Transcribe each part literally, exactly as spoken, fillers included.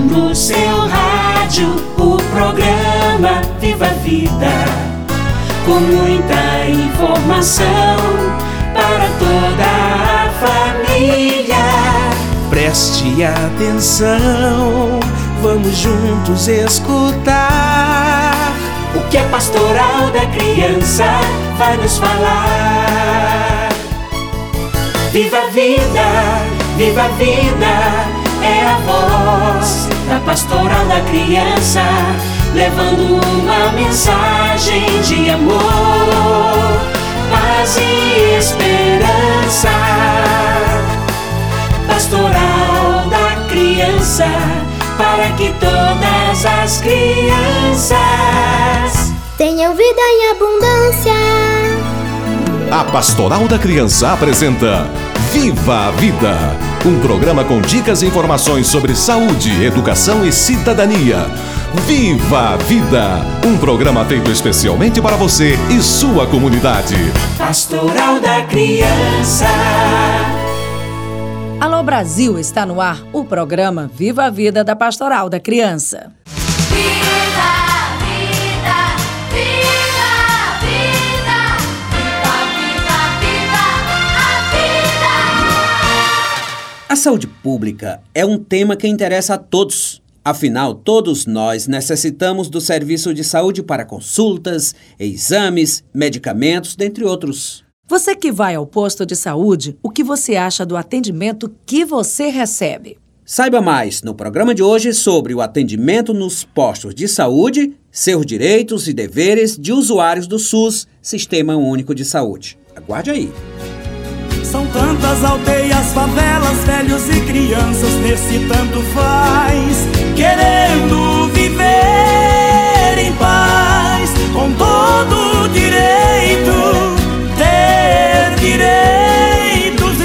no seu rádio o programa Viva a Vida, com muita informação para toda a família. Preste atenção, vamos juntos escutar o que a Pastoral da Criança vai nos falar. Viva a vida, viva a vida, é a voz da Pastoral da Criança, levando uma mensagem de amor, paz e esperança. Pastoral da Criança, para que todas as crianças tenham vida em abundância. A Pastoral da Criança apresenta Viva a Vida, um programa com dicas e informações sobre saúde, educação e cidadania. Viva a Vida, um programa feito especialmente para você e sua comunidade. Pastoral da Criança. Alô Brasil, está no ar o programa Viva a Vida da Pastoral da Criança. Viva a vida, viva a vida, viva, viva, viva a vida. A saúde pública é um tema que interessa a todos. Afinal, todos nós necessitamos do serviço de saúde para consultas, exames, medicamentos, dentre outros. Você que vai ao posto de saúde, o que você acha do atendimento que você recebe? Saiba mais no programa de hoje sobre o atendimento nos postos de saúde, seus direitos e deveres de usuários do SUS, Sistema Único de Saúde. Aguarde aí. São tantas aldeias, favelas, velhos e crianças nesse tanto faz, querendo viver em paz, com todo o direito, ter direitos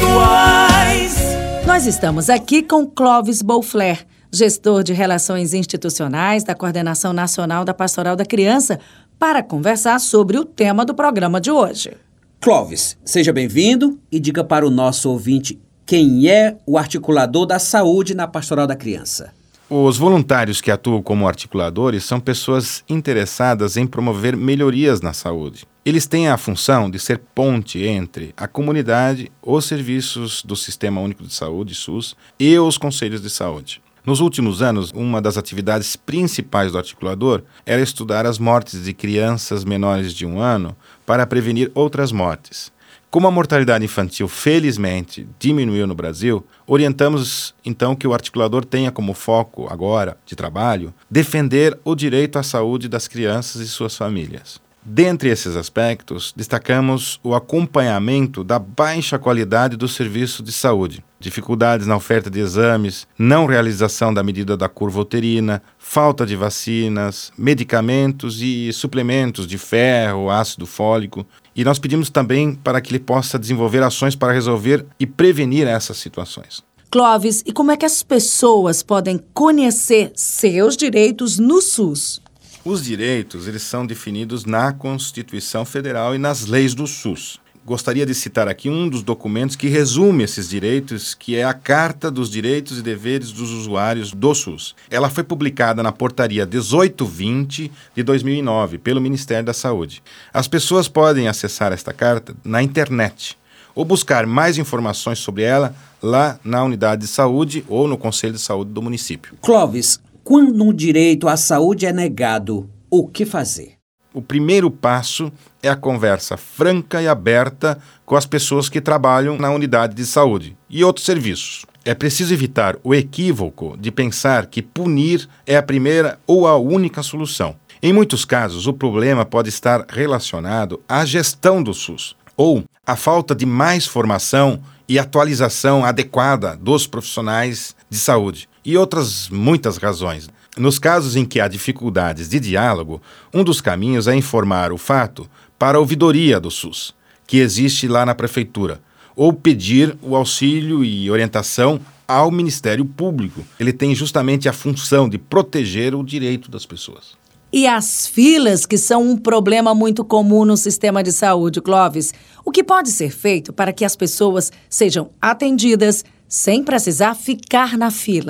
iguais. Nós estamos aqui com Clóvis Boufler, gestor de Relações Institucionais da Coordenação Nacional da Pastoral da Criança, para conversar sobre o tema do programa de hoje. Clóvis, seja bem-vindo e diga para o nosso ouvinte quem é o articulador da saúde na Pastoral da Criança. Os voluntários que atuam como articuladores são pessoas interessadas em promover melhorias na saúde. Eles têm a função de ser ponte entre a comunidade, os serviços do Sistema Único de Saúde, SUS, e os conselhos de saúde. Nos últimos anos, uma das atividades principais do articulador era estudar as mortes de crianças menores de um ano para prevenir outras mortes. Como a mortalidade infantil, felizmente, diminuiu no Brasil, orientamos, então, que o articulador tenha como foco, agora, de trabalho, defender o direito à saúde das crianças e suas famílias. Dentre esses aspectos, destacamos o acompanhamento da baixa qualidade do serviço de saúde, dificuldades na oferta de exames, não realização da medida da curva uterina, falta de vacinas, medicamentos e suplementos de ferro, ácido fólico. E nós pedimos também para que ele possa desenvolver ações para resolver e prevenir essas situações. Clóvis, e como é que as pessoas podem conhecer seus direitos no SUS? Os direitos, eles são definidos na Constituição Federal e nas leis do SUS. Gostaria de citar aqui um dos documentos que resume esses direitos, que é a Carta dos Direitos e Deveres dos Usuários do SUS. Ela foi publicada na Portaria dezoito vinte de dois mil e nove, pelo Ministério da Saúde. As pessoas podem acessar esta carta na internet ou buscar mais informações sobre ela lá na unidade de saúde ou no Conselho de Saúde do município. Clóvis, quando um direito à saúde é negado, o que fazer? O primeiro passo é a conversa franca e aberta com as pessoas que trabalham na unidade de saúde e outros serviços. É preciso evitar o equívoco de pensar que punir é a primeira ou a única solução. Em muitos casos, o problema pode estar relacionado à gestão do SUS ou à falta de mais formação e atualização adequada dos profissionais de saúde e outras muitas razões. Nos casos em que há dificuldades de diálogo, um dos caminhos é informar o fato para a ouvidoria do SUS, que existe lá na prefeitura, ou pedir o auxílio e orientação ao Ministério Público. Ele tem justamente a função de proteger o direito das pessoas. E as filas, que são um problema muito comum no sistema de saúde, Clóvis, o que pode ser feito para que as pessoas sejam atendidas sem precisar ficar na fila?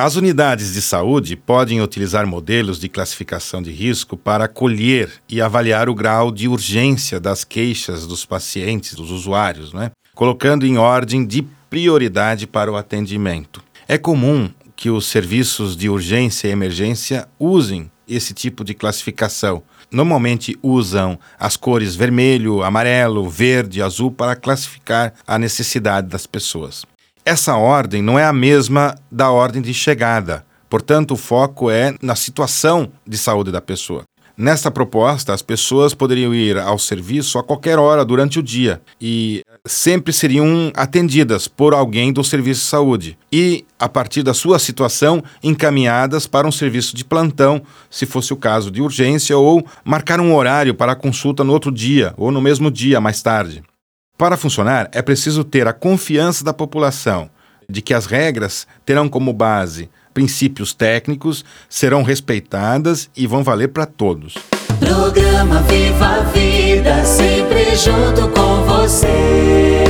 As unidades de saúde podem utilizar modelos de classificação de risco para colher e avaliar o grau de urgência das queixas dos pacientes, dos usuários, né? Colocando em ordem de prioridade para o atendimento. É comum que os serviços de urgência e emergência usem esse tipo de classificação. Normalmente usam as cores vermelho, amarelo, verde, azul para classificar a necessidade das pessoas. Essa ordem não é a mesma da ordem de chegada, portanto o foco é na situação de saúde da pessoa. Nesta proposta, as pessoas poderiam ir ao serviço a qualquer hora durante o dia e sempre seriam atendidas por alguém do serviço de saúde e, a partir da sua situação, encaminhadas para um serviço de plantão, se fosse o caso de urgência, ou marcar um horário para a consulta no outro dia ou no mesmo dia, mais tarde. Para funcionar, é preciso ter a confiança da população de que as regras terão como base princípios técnicos, serão respeitadas e vão valer para todos. Programa Viva a Vida, sempre junto com você.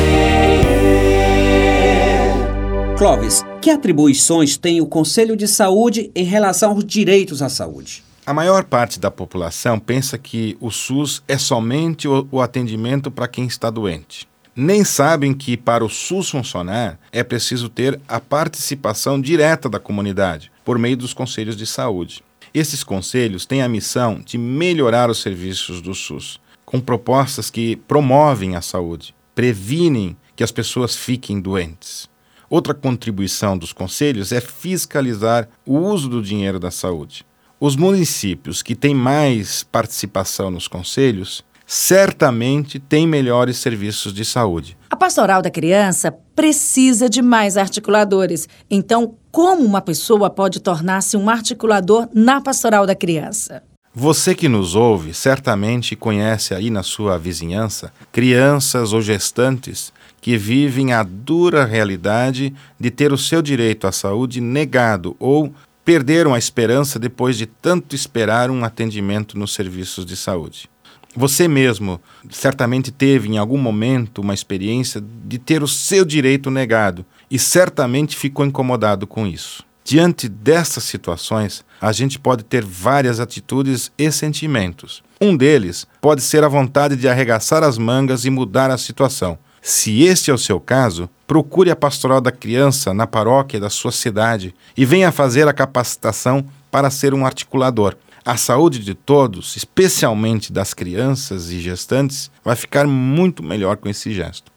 Clóvis, que atribuições tem o Conselho de Saúde em relação aos direitos à saúde? A maior parte da população pensa que o SUS é somente o, o atendimento para quem está doente. Nem sabem que, para o SUS funcionar, é preciso ter a participação direta da comunidade, por meio dos conselhos de saúde. Esses conselhos têm a missão de melhorar os serviços do SUS, com propostas que promovem a saúde, previnem que as pessoas fiquem doentes. Outra contribuição dos conselhos é fiscalizar o uso do dinheiro da saúde. Os municípios que têm mais participação nos conselhos certamente têm melhores serviços de saúde. A Pastoral da Criança precisa de mais articuladores. Então, como uma pessoa pode tornar-se um articulador na Pastoral da Criança? Você que nos ouve certamente conhece aí na sua vizinhança crianças ou gestantes que vivem a dura realidade de ter o seu direito à saúde negado ou perderam a esperança depois de tanto esperar um atendimento nos serviços de saúde. Você mesmo certamente teve em algum momento uma experiência de ter o seu direito negado e certamente ficou incomodado com isso. Diante dessas situações, a gente pode ter várias atitudes e sentimentos. Um deles pode ser a vontade de arregaçar as mangas e mudar a situação. Se este é o seu caso, procure a Pastoral da Criança na paróquia da sua cidade e venha fazer a capacitação para ser um articulador. A saúde de todos, especialmente das crianças e gestantes, vai ficar muito melhor com esse gesto.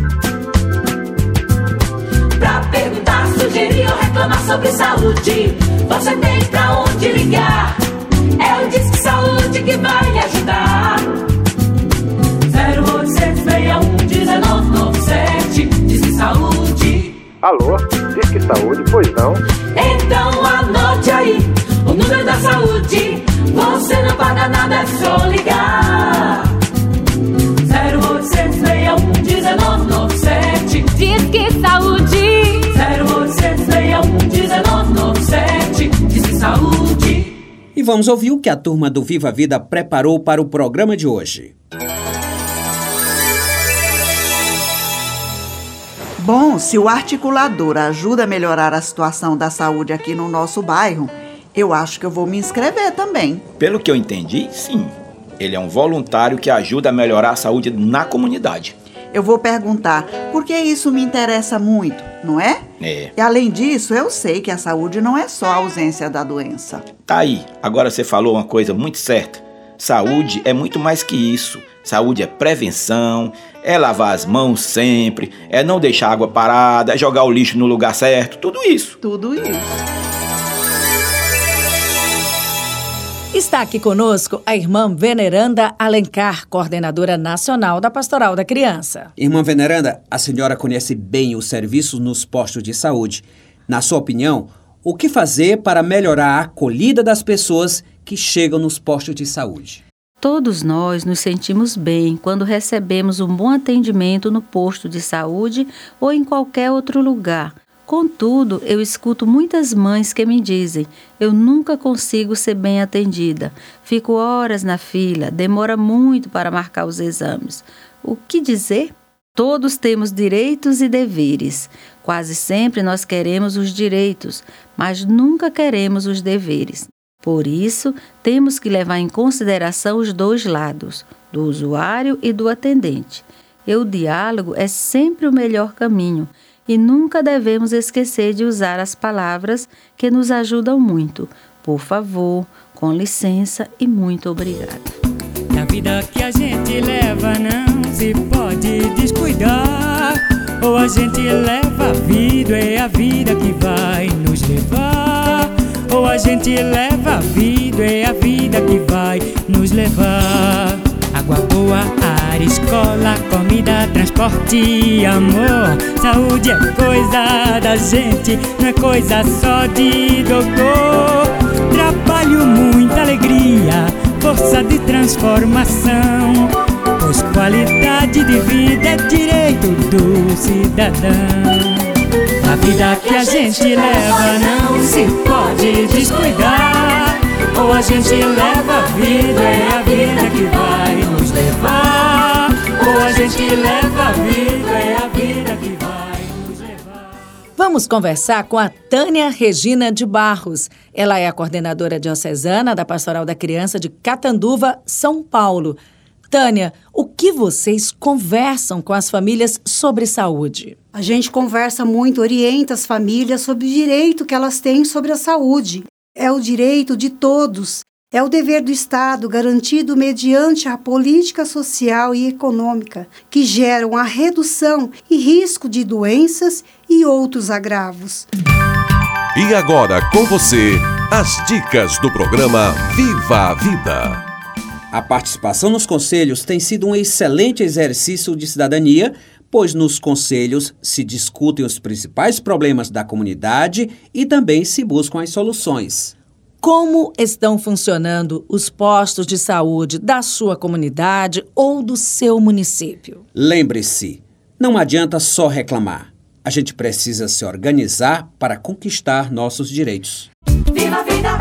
Pra perguntar, sugerir ou reclamar sobre saúde, você tem pra onde ligar. É o Disque Saúde que vai lhe ajudar. zero oitocentos, seis um, um nove nove sete, Disque Saúde. Alô, Disque Saúde, pois não? Então anote aí o número da saúde, você não paga nada, é só ligar. zero oitocentos, seis um, um nove nove sete, Disque Saúde. zero oitocentos, seis um, um nove nove sete, Disque Saúde. E vamos ouvir o que a turma do Viva a Vida preparou para o programa de hoje. Bom, se o articulador ajuda a melhorar a situação da saúde aqui no nosso bairro, eu acho que eu vou me inscrever também. Pelo que eu entendi, sim. Ele é um voluntário que ajuda a melhorar a saúde na comunidade. Eu vou perguntar, porque isso me interessa muito, não é? É. E além disso, eu sei que a saúde não é só a ausência da doença. Tá aí, agora você falou uma coisa muito certa. Saúde é muito mais que isso. Saúde é prevenção, é lavar as mãos sempre, é não deixar água parada, é jogar o lixo no lugar certo, tudo isso. Tudo isso. Está aqui conosco a irmã Veneranda Alencar, coordenadora nacional da Pastoral da Criança. Irmã Veneranda, a senhora conhece bem os serviços nos postos de saúde. Na sua opinião, o que fazer para melhorar a acolhida das pessoas que chegam nos postos de saúde? Todos nós nos sentimos bem quando recebemos um bom atendimento no posto de saúde ou em qualquer outro lugar. Contudo, eu escuto muitas mães que me dizem: eu nunca consigo ser bem atendida, fico horas na fila, demora muito para marcar os exames. O que dizer? Todos temos direitos e deveres. Quase sempre nós queremos os direitos, mas nunca queremos os deveres. Por isso, temos que levar em consideração os dois lados, do usuário e do atendente. E o diálogo é sempre o melhor caminho e nunca devemos esquecer de usar as palavras que nos ajudam muito. Por favor, com licença e muito obrigada. Na vida que a gente leva não se pode descuidar. Ou a gente leva a vida, é a vida que vai nos levar. Ou a gente leva a vida, é a vida que vai nos levar. Água boa, ar, escola, comida, transporte e amor. Saúde é coisa da gente, não é coisa só de doutor. Trabalho, muita alegria, força de transformação, pois qualidade de vida é direito do cidadão. A vida que a gente leva não se pode descuidar. Ou a gente leva a vida, é a vida que vai nos levar. Ou a gente leva a vida, é a vida que vai nos levar. Vamos conversar com a Tânia Regina de Barros. Ela é a coordenadora diocesana da Pastoral da Criança de Catanduva, São Paulo. Tânia, o que vocês conversam com as famílias sobre saúde? A gente conversa muito, orienta as famílias sobre o direito que elas têm sobre a saúde. É o direito de todos, é o dever do Estado garantido mediante a política social e econômica que geram a redução e risco de doenças e outros agravos. E agora com você, as dicas do programa Viva a Vida. A participação nos conselhos tem sido um excelente exercício de cidadania, pois nos conselhos se discutem os principais problemas da comunidade e também se buscam as soluções. Como estão funcionando os postos de saúde da sua comunidade ou do seu município? Lembre-se, não adianta só reclamar. A gente precisa se organizar para conquistar nossos direitos. Viva a vida!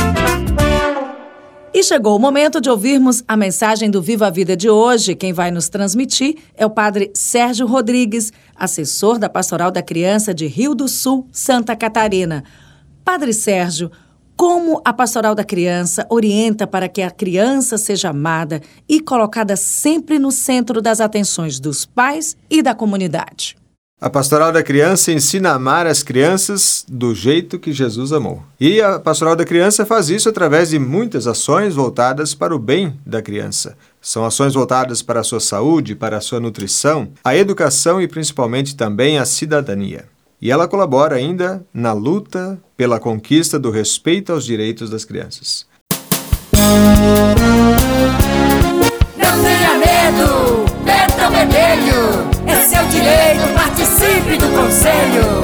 E chegou o momento de ouvirmos a mensagem do Viva a Vida de hoje. Quem vai nos transmitir é o padre Sérgio Rodrigues, assessor da Pastoral da Criança de Rio do Sul, Santa Catarina. Padre Sérgio, como a Pastoral da Criança orienta para que a criança seja amada e colocada sempre no centro das atenções dos pais e da comunidade? A Pastoral da Criança ensina a amar as crianças do jeito que Jesus amou. E a Pastoral da Criança faz isso através de muitas ações voltadas para o bem da criança. São ações voltadas para a sua saúde, para a sua nutrição, a educação e principalmente também a cidadania. E ela colabora ainda na luta pela conquista do respeito aos direitos das crianças. Não tenha medo, Betão Vermelho, é seu direito, participe do conselho.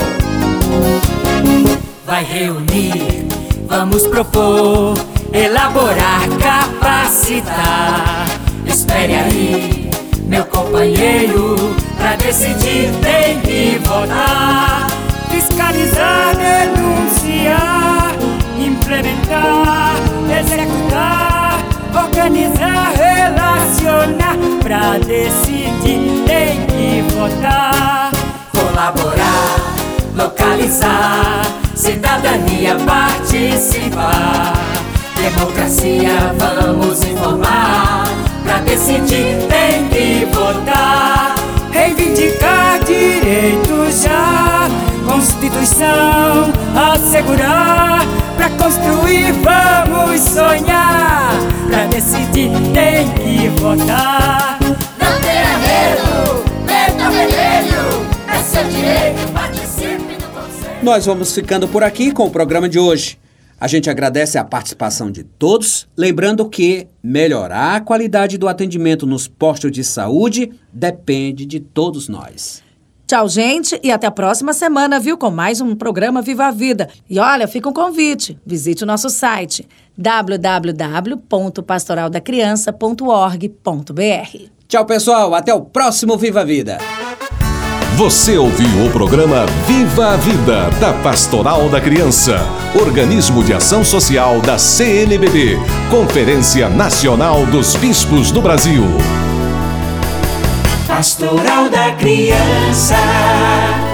Vai reunir, vamos propor, elaborar, capacitar. Espere aí, meu companheiro, pra decidir tem que votar. Fiscalizar, denunciar, implementar, executar, organizar, relacionar. Pra decidir tem que votar. Colaborar, localizar, cidadania, participar. Democracia, vamos informar. Pra decidir tem que votar. Reivindicar direitos já, Constituição assegurar. Pra construir vamos sonhar. Pra decidir tem que votar. Não tenha medo, Betão Vermelho, é seu direito, participe do conselho. Nós vamos ficando por aqui com o programa de hoje. A gente agradece a participação de todos, lembrando que melhorar a qualidade do atendimento nos postos de saúde depende de todos nós. Tchau, gente, e até a próxima semana, viu? Com mais um programa Viva a Vida. E olha, fica um convite. Visite o nosso site w w w ponto pastoral da criança ponto org ponto b r. Tchau, pessoal. Até o próximo Viva a Vida. Você ouviu o programa Viva a Vida, da Pastoral da Criança, organismo de ação social da C N B B, Conferência Nacional dos Bispos do Brasil. Pastoral da Criança.